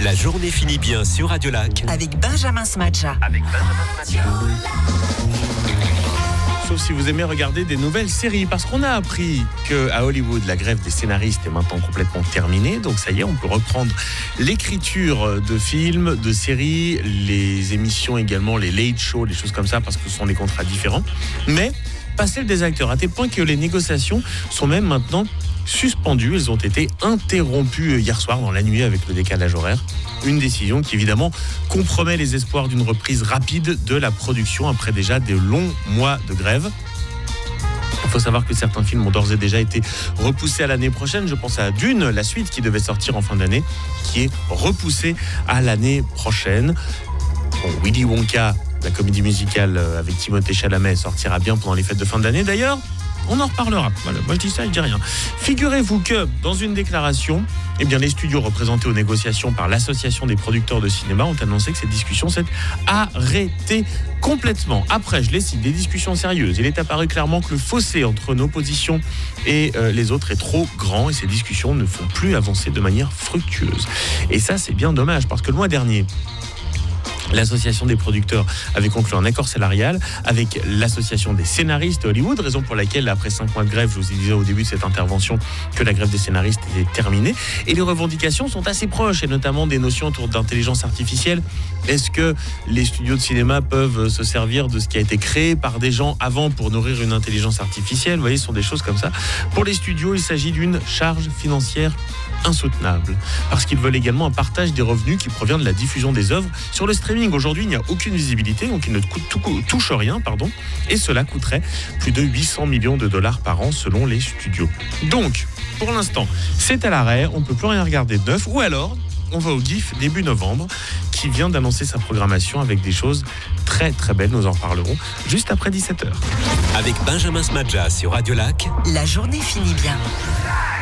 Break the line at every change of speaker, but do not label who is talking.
La journée finit bien sur Radio Lac.
Avec Benjamin Smadja.
Sauf si vous aimez regarder des nouvelles séries, parce qu'on a appris qu'à Hollywood, la grève des scénaristes est maintenant complètement terminée. Donc ça y est, on peut reprendre l'écriture de films, de séries, les émissions également, les late shows, les choses comme ça, parce que ce sont des contrats différents. Mais pas celle des acteurs, à tel point que les négociations sont même maintenant suspendues. Elles ont été interrompues hier soir dans la nuit avec le décalage horaire. Une décision qui évidemment compromet les espoirs d'une reprise rapide de la production après déjà de longs mois de grève. Il faut savoir que certains films ont d'ores et déjà été repoussés à l'année prochaine. Je pense à Dune, la suite qui devait sortir en fin d'année, qui est repoussée à l'année prochaine. Bon, Willy Wonka, la comédie musicale avec Timothée Chalamet, sortira bien pendant les fêtes de fin d'année. D'ailleurs, on en reparlera. Voilà, moi je dis ça, je dis rien. Figurez-vous que dans une déclaration, les studios représentés aux négociations par l'Association des producteurs de cinéma ont annoncé que cette discussion s'est arrêtée complètement. Après, je les cite, des discussions sérieuses. Il est apparu clairement que le fossé entre nos positions et les autres est trop grand et ces discussions ne font plus avancer de manière fructueuse. Et ça, c'est bien dommage parce que le mois dernier, l'association des producteurs avait conclu un accord salarial avec l'association des scénaristes de Hollywood, raison pour laquelle, après 5 mois de grève, je vous disais au début de cette intervention que la grève des scénaristes était terminée. Et les revendications sont assez proches, et notamment des notions autour d'intelligence artificielle. Est-ce que les studios de cinéma peuvent se servir de ce qui a été créé par des gens avant pour nourrir une intelligence artificielle ? Vous voyez, ce sont des choses comme ça. Pour les studios, il s'agit d'une charge financière insoutenable, parce qu'ils veulent également un partage des revenus qui provient de la diffusion des œuvres sur le streaming. Aujourd'hui, il n'y a aucune visibilité, donc ils ne touchent rien, et cela coûterait plus de 800 millions de dollars par an selon les studios. Donc, pour l'instant, c'est à l'arrêt, on ne peut plus rien regarder de neuf, ou alors on va au GIF début novembre, qui vient d'annoncer sa programmation avec des choses très très belles, nous en parlerons juste après 17h.
Avec Benjamin Smadja sur Radio Lac.
La journée finit bien.